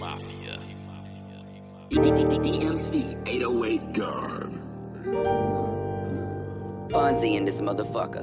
DMC 808 God. Fonzie in this motherfucker.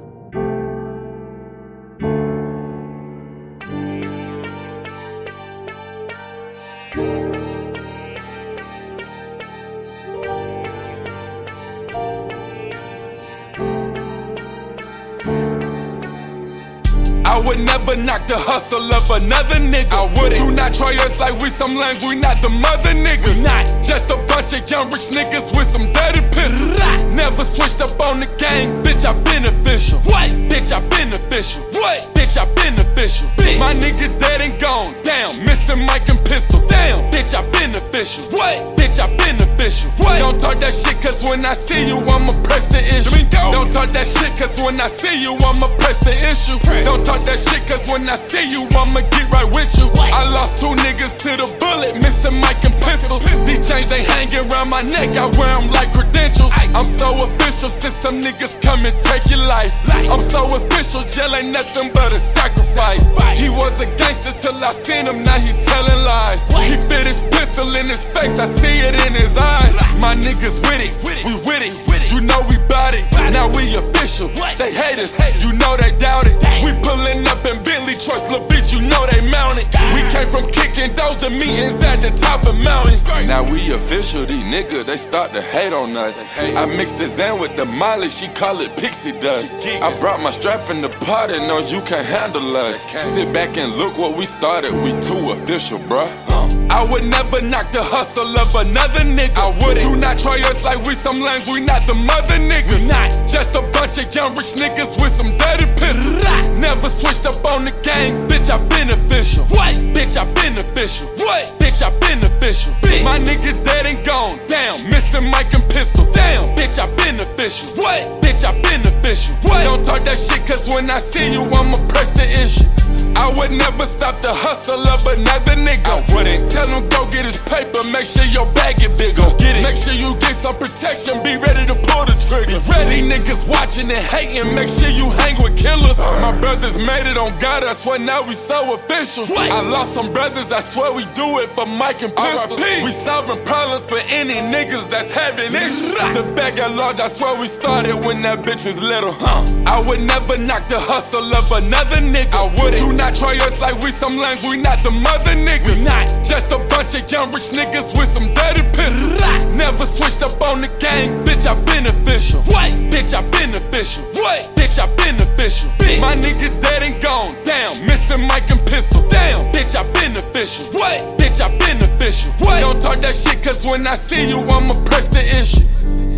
I would never knock the hustle of another nigga. I wouldn't. Do not try us like we some lames, we not the mother niggas. We not. Just a bunch of young rich niggas with some dirty pistols. Never switched up on the game, bitch, I beneficial. What? Bitch, I beneficial. What? Bitch, I beneficial. Bitch. My nigga dead and gone, damn, missing mic and pistol. Damn, bitch, I beneficial. What? Bitch, I beneficial. What? Don't talk that shit, cause when I see you, I'ma press the issue. Don't talk that shit, cause when I see you, I'ma press the issue. Don't talk that shit, cause when I see you, I'ma get right with you. I lost 2 niggas to the bullet, missing mic and pistol. These chains ain't hanging around my neck, I wear them like credentials. I'm so official, since some niggas come and take your life. I'm so official, jail ain't nothing but a sacrifice. He was a gangster till I seen him, now he telling lies. He fit his pistol in his face, I see it in his eyes. My niggas with it, we with it, you know we bout it. Now we official, they hate us, you know they doubt it. We pulling up in Bentley trucks, little bitch, you know they mounted. We came from kicking doors to meetings at the top of mountains. Now we official, these niggas, they start to hate on us. I mixed the Zan with the Molly, she call it pixie dust. I brought my strap in the party, no, you can't handle us. Sit back and look what we started, we too official, bruh. I would never knock the hustle of another nigga. I wouldn't. Do not try us like we some lames, we not the mother niggas. We not. Just a bunch of young rich niggas with some dirty pistols. Never switched up on the game, bitch, I beneficial. What? Bitch, I beneficial. What? Bitch, I beneficial. Bitch. My nigga dead and gone, damn, missing mic and pistol. Damn, bitch, I beneficial. What? Bitch, I beneficial. What? Don't talk that shit, cause when I see you, I'ma press the issue. I would never stop the hustle of another nigga. I wouldn't. Tell him go get his paper, make sure your bag get bigger. Get it. Make sure you get some protection, be ready to pull the trigger. These niggas watching and hating, make sure you hang with killers. My brothers made it on God, that's why now we so official. I lost some brothers, I swear we do it for mic and pistol. We solving problems for any niggas that's having issues. The bag got large, that's where we started when that bitch was little. I would never knock the hustle of another nigga. I wouldn't. Do not try us like we some lames, we not the mother niggas. We not. Just a bunch of young rich niggas with some dirty pistols. Never switched up on the game, bitch, I beneficial. What? Bitch, I beneficial. What? Bitch, I beneficial. Bitch. My nigga dead and gone, damn, missing mic and pistol. Damn, bitch, I beneficial. What? Bitch, I beneficial. What? Don't talk that shit, cause when I see you, I'ma press the issue.